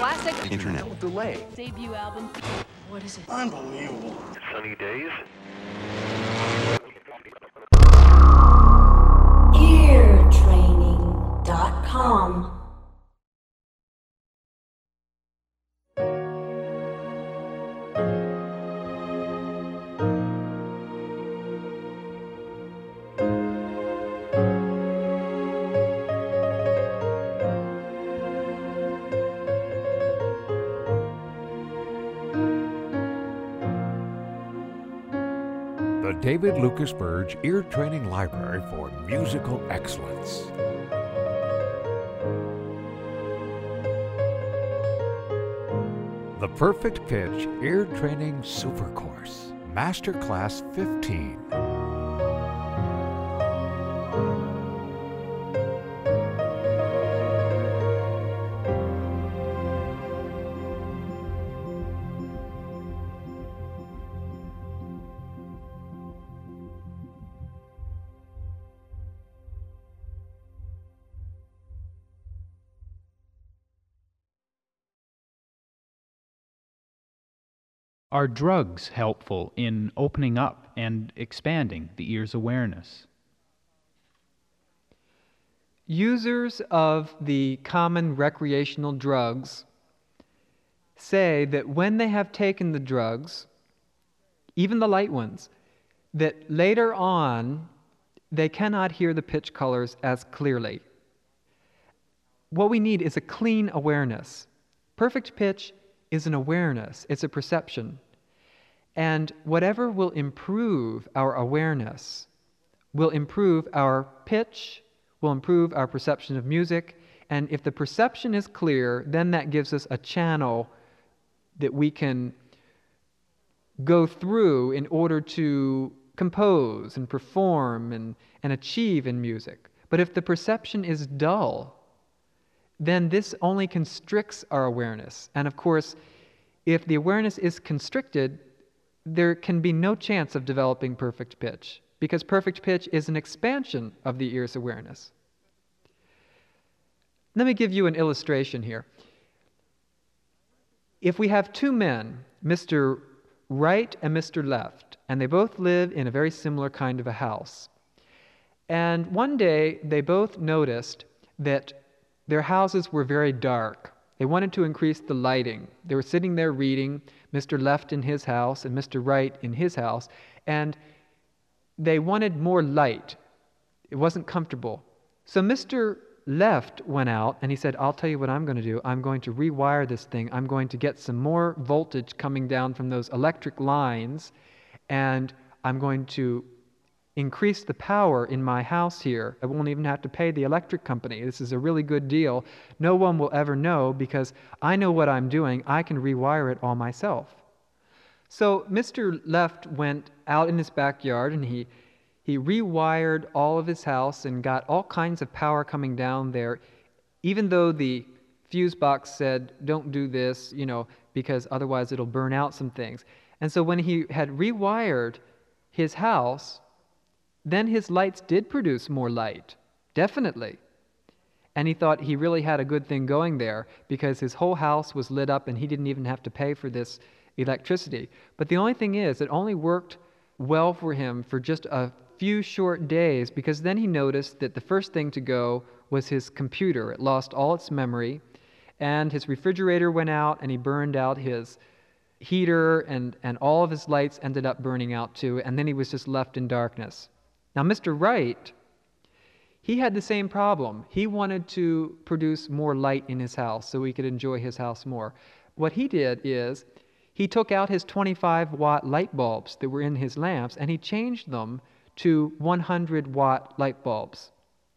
classic. Internet. No delay. Debut album. What is it? Unbelievable. Sunny days. eartraining.com. The David Lucas Burge Ear Training Library for Musical Excellence. The Perfect Pitch Ear Training Super Course, Master Class 15. Are drugs helpful in opening up and expanding the ear's awareness? Users of the common recreational drugs say that when they have taken the drugs, even the light ones, that later on they cannot hear the pitch colors as clearly. What we need is a clean awareness. Perfect pitch is an awareness, it's a perception. And whatever will improve our awareness will improve our pitch, will improve our perception of music, and if the perception is clear, then that gives us a channel that we can go through in order to compose and perform and achieve in music. But if the perception is dull, then this only constricts our awareness. And of course, if the awareness is constricted, there can be no chance of developing perfect pitch, because perfect pitch is an expansion of the ear's awareness. Let me give you an illustration here. If we have two men, Mr. Right and Mr. Left, and they both live in a very similar kind of a house, and one day they both noticed that their houses were very dark. They wanted to increase the lighting. They were sitting there reading, Mr. Left in his house and Mr. Right in his house, and they wanted more light. It wasn't comfortable. So Mr. Left went out and he said, I'll tell you what I'm going to do. I'm going to rewire this thing. I'm going to get some more voltage coming down from those electric lines, and I'm going to increase the power in my house here. I won't even have to pay the electric company. This is a really good deal. No one will ever know because I know what I'm doing. I can rewire it all myself. So Mr. Left went out in his backyard and he rewired all of his house and got all kinds of power coming down there, even though the fuse box said, don't do this, because otherwise it'll burn out some things. And so when he had rewired his house, then his lights did produce more light, definitely. And he thought he really had a good thing going there because his whole house was lit up and he didn't even have to pay for this electricity. But the only thing is, it only worked well for him for just a few short days, because then he noticed that the first thing to go was his computer. It lost all its memory, and his refrigerator went out, and he burned out his heater, and all of his lights ended up burning out too, and then he was just left in darkness. Now, Mr. Right, he had the same problem. He wanted to produce more light in his house so he could enjoy his house more. What he did is he took out his 25-watt light bulbs that were in his lamps and he changed them to 100-watt light bulbs.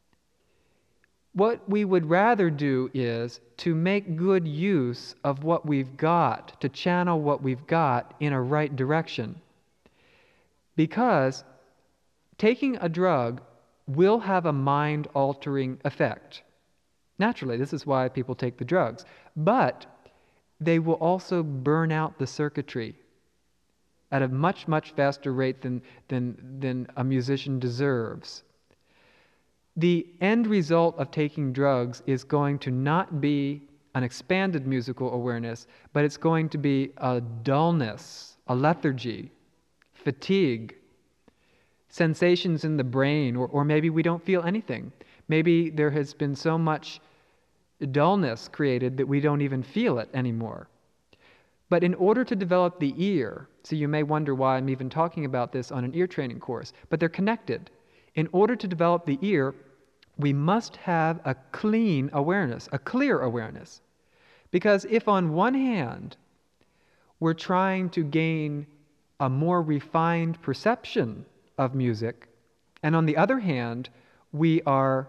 What we would rather do is to make good use of what we've got, to channel what we've got in a right direction. Because taking a drug will have a mind-altering effect. Naturally, this is why people take the drugs. But they will also burn out the circuitry at a much, much faster rate than a musician deserves. The end result of taking drugs is going to not be an expanded musical awareness, but it's going to be a dullness, a lethargy, fatigue, sensations in the brain, or maybe we don't feel anything. Maybe there has been so much dullness created that we don't even feel it anymore. But in order to develop the ear, so you may wonder why I'm even talking about this on an ear training course, but they're connected. In order to develop the ear, we must have a clean awareness, a clear awareness. Because if on one hand, we're trying to gain a more refined perception of music, and on the other hand, we are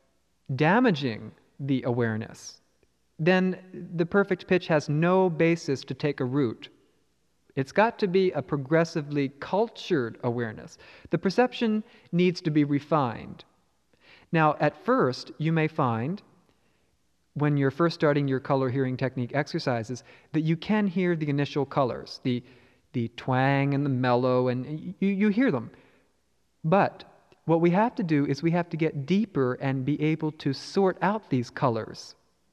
damaging the awareness, then the perfect pitch has no basis to take a root. It's got to be a progressively cultured awareness. The perception needs to be refined. Now, at first, you may find, when you're first starting your color hearing technique exercises, that you can hear the initial colors, the twang and the mellow, and you hear them. But what we have to do is we have to get deeper and be able to sort out these colors.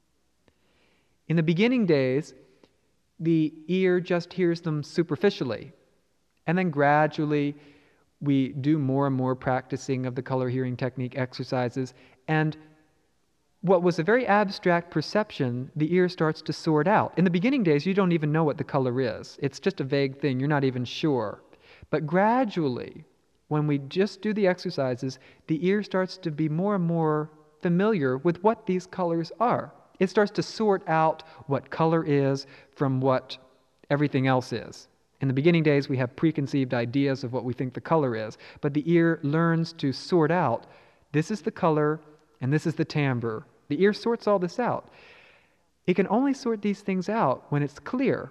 In the beginning days, the ear just hears them superficially, and then gradually we do more and more practicing of the color hearing technique exercises, and what was a very abstract perception, the ear starts to sort out. In the beginning days, you don't even know what the color is. It's just a vague thing. You're not even sure. But gradually, when we just do the exercises, the ear starts to be more and more familiar with what these colors are. It starts to sort out what color is from what everything else is. In the beginning days, we have preconceived ideas of what we think the color is, but the ear learns to sort out, this is the color and this is the timbre. The ear sorts all this out. It can only sort these things out when it's clear.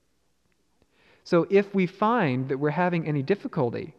So if we find that we're having any difficulty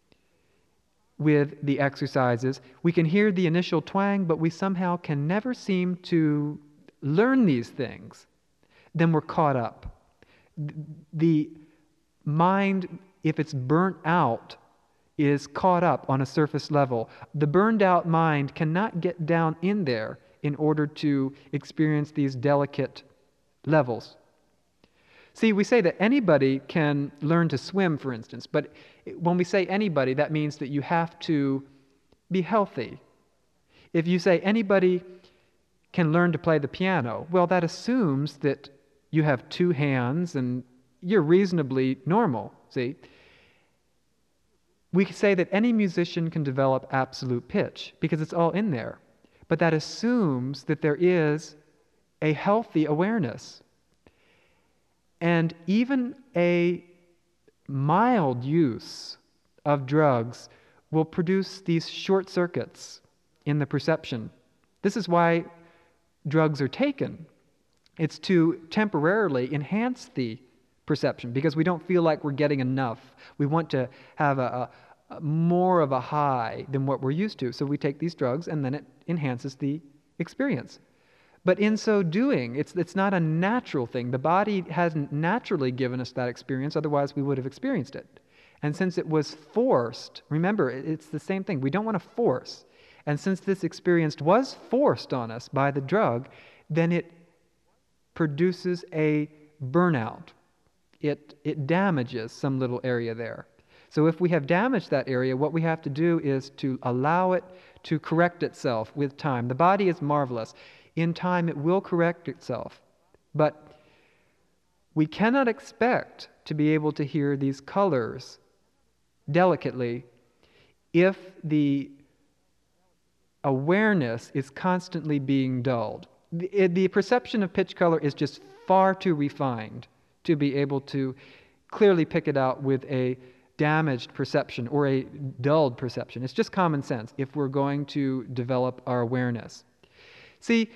with the exercises, we can hear the initial twang, but we somehow can never seem to learn these things, then we're caught up. The mind, if it's burnt out, is caught up on a surface level. The burned out mind cannot get down in there in order to experience these delicate levels. See, we say that anybody can learn to swim, for instance, but when we say anybody, that means that you have to be healthy. If you say anybody can learn to play the piano, well, that assumes that you have two hands and you're reasonably normal, see? We say that any musician can develop absolute pitch because it's all in there, but that assumes that there is a healthy awareness. And even a mild use of drugs will produce these short circuits in the perception. This is why drugs are taken. It's to temporarily enhance the perception because we don't feel like we're getting enough. We want to have a more of a high than what we're used to. So we take these drugs and then it enhances the experience. But in so doing, it's not a natural thing. The body hasn't naturally given us that experience, otherwise we would have experienced it. And since it was forced, remember, it's the same thing. We don't want to force. And since this experience was forced on us by the drug, then it produces a burnout. It damages some little area there. So if we have damaged that area, what we have to do is to allow it to correct itself with time. The body is marvelous. In time, it will correct itself. But we cannot expect to be able to hear these colors delicately if the awareness is constantly being dulled. The perception of pitch color is just far too refined to be able to clearly pick it out with a damaged perception or a dulled perception. It's just common sense if we're going to develop our awareness. See,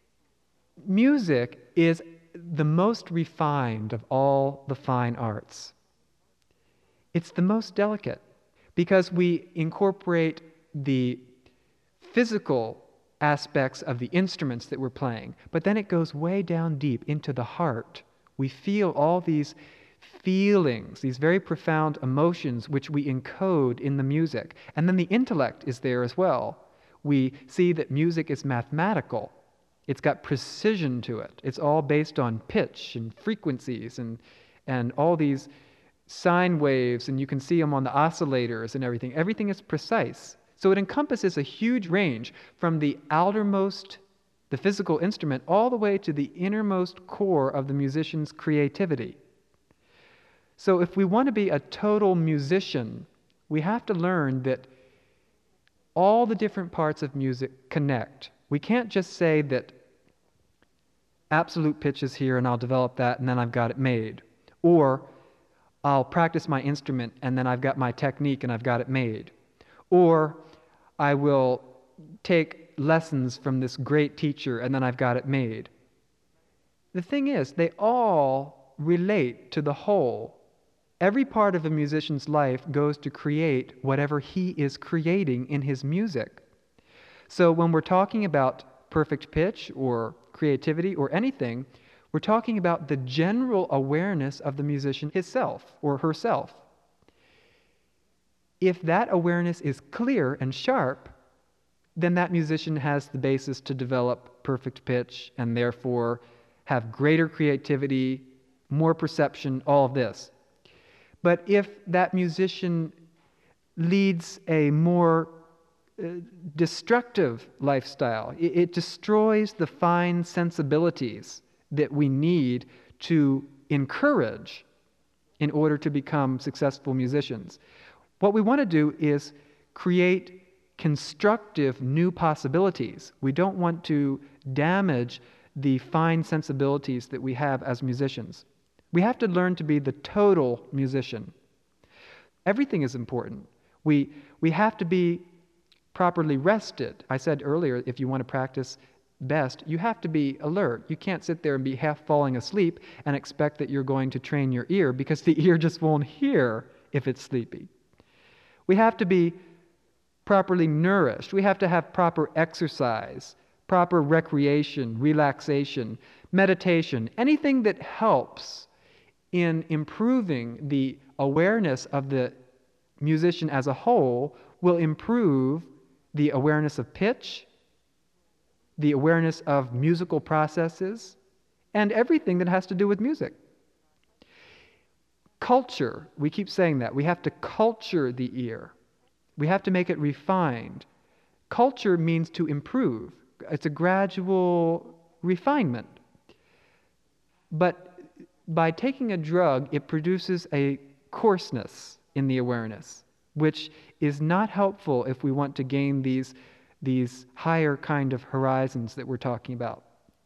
music is the most refined of all the fine arts. It's the most delicate because we incorporate the physical aspects of the instruments that we're playing, but then it goes way down deep into the heart. We feel all these feelings, these very profound emotions which we encode in the music. And then the intellect is there as well. We see that music is mathematical. It's got precision to it. It's all based on pitch and frequencies and all these sine waves, and you can see them on the oscillators and everything. Everything is precise. So it encompasses a huge range from the outermost, the physical instrument, all the way to the innermost core of the musician's creativity. So if we want to be a total musician, we have to learn that all the different parts of music connect. We can't just say that absolute pitch is here and I'll develop that and then I've got it made. Or I'll practice my instrument and then I've got my technique and I've got it made. Or I will take lessons from this great teacher and then I've got it made. The thing is, they all relate to the whole. Every part of a musician's life goes to create whatever he is creating in his music. So when we're talking about perfect pitch or creativity or anything, we're talking about the general awareness of the musician himself or herself. If that awareness is clear and sharp, then that musician has the basis to develop perfect pitch and therefore have greater creativity, more perception, all of this. But if that musician leads a more destructive lifestyle, it destroys the fine sensibilities that we need to encourage in order to become successful musicians. What we want to do is create constructive new possibilities. We don't want to damage the fine sensibilities that we have as musicians. We have to learn to be the total musician. Everything is important. We have to be properly rested. I said earlier, if you want to practice best, you have to be alert. You can't sit there and be half falling asleep and expect that you're going to train your ear, because the ear just won't hear if it's sleepy. We have to be properly nourished. We have to have proper exercise, proper recreation, relaxation, meditation, anything that helps in improving the awareness of the musician as a whole will improve the awareness of pitch, the awareness of musical processes, and everything that has to do with music. Culture, we keep saying that. We have to culture the ear. We have to make it refined. Culture means to improve. It's a gradual refinement. But by taking a drug, it produces a coarseness in the awareness, which is not helpful if we want to gain these higher kind of horizons that we're talking about.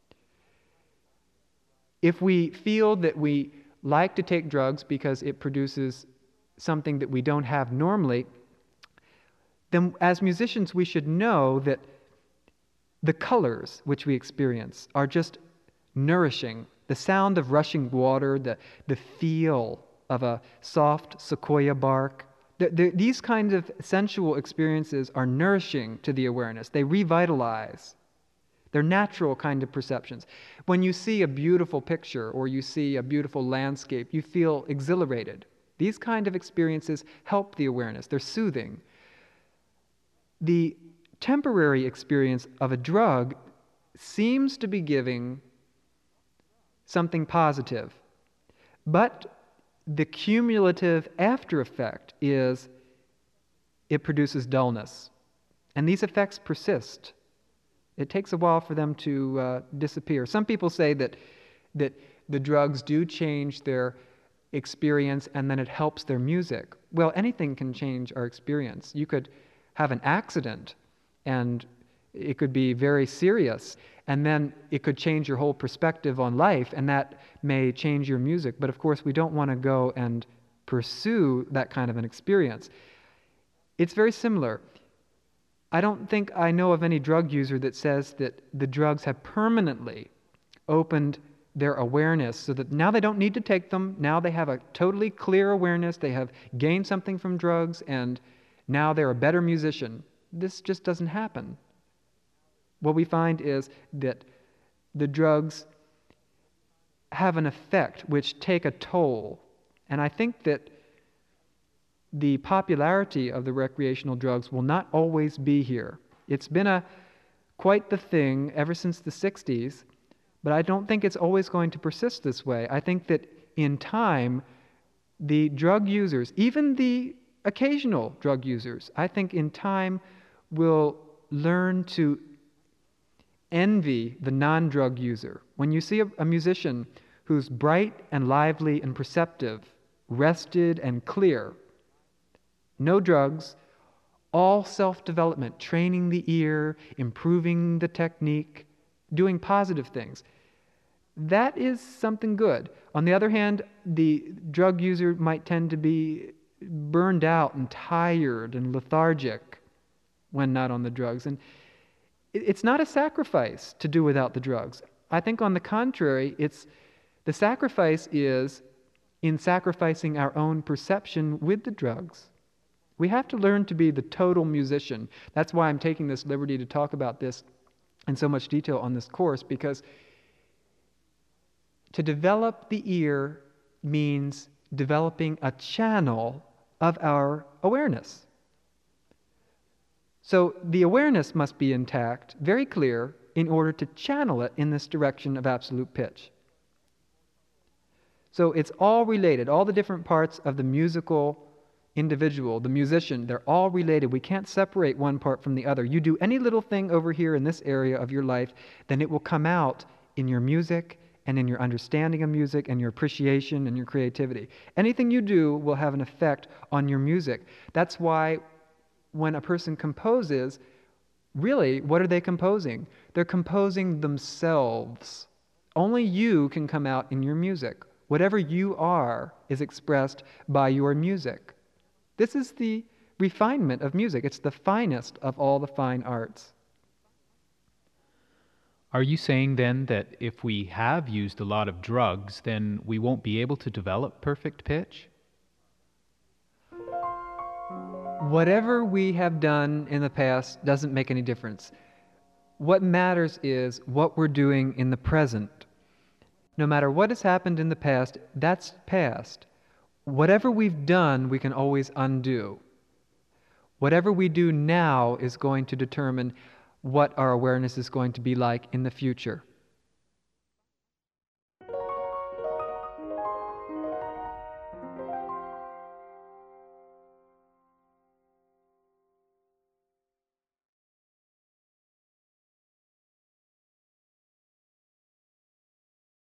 If we feel that we like to take drugs because it produces something that we don't have normally, then as musicians we should know that the colors which we experience are just nourishing. The sound of rushing water, the feel of a soft sequoia bark, these kinds of sensual experiences are nourishing to the awareness. They revitalize. They're natural kind of perceptions. When you see a beautiful picture or you see a beautiful landscape, you feel exhilarated. These kind of experiences help the awareness. They're soothing. The temporary experience of a drug seems to be giving something positive, but the cumulative after effect is it produces dullness. And these effects persist. It takes a while for them to disappear. Some people say that the drugs do change their experience and then it helps their music. Well, anything can change our experience. You could have an accident and it could be very serious, and then it could change your whole perspective on life, and that may change your music. But of course, we don't want to go and pursue that kind of an experience. It's very similar. I don't think I know of any drug user that says that the drugs have permanently opened their awareness so that now they don't need to take them. Now they have a totally clear awareness. They have gained something from drugs, and now they're a better musician. This just doesn't happen. What we find is that the drugs have an effect which take a toll. And I think that the popularity of the recreational drugs will not always be here. It's been quite the thing ever since the 60s, but I don't think it's always going to persist this way. I think that in time, the drug users, even the occasional drug users, I think in time will learn to envy the non-drug user. When you see a musician who's bright and lively and perceptive, rested and clear, no drugs, all self-development, training the ear, improving the technique, doing positive things, that is something good. On the other hand, the drug user might tend to be burned out and tired and lethargic when not on the drugs. And it's not a sacrifice to do without the drugs. I think on the contrary, the sacrifice is in sacrificing our own perception with the drugs. We have to learn to be the total musician. That's why I'm taking this liberty to talk about this in so much detail on this course, because to develop the ear means developing a channel of our awareness. So the awareness must be intact, very clear, in order to channel it in this direction of absolute pitch. So it's all related. All the different parts of the musical individual, the musician, they're all related. We can't separate one part from the other. You do any little thing over here in this area of your life, then it will come out in your music and in your understanding of music and your appreciation and your creativity. Anything you do will have an effect on your music. That's why when a person composes, really, what are they composing? They're composing themselves. Only you can come out in your music. Whatever you are is expressed by your music. This is the refinement of music. It's the finest of all the fine arts. Are you saying then that if we have used a lot of drugs, then we won't be able to develop perfect pitch? Whatever we have done in the past doesn't make any difference. What matters is what we're doing in the present. No matter what has happened in the past, that's past. Whatever we've done, we can always undo. Whatever we do now is going to determine what our awareness is going to be like in the future.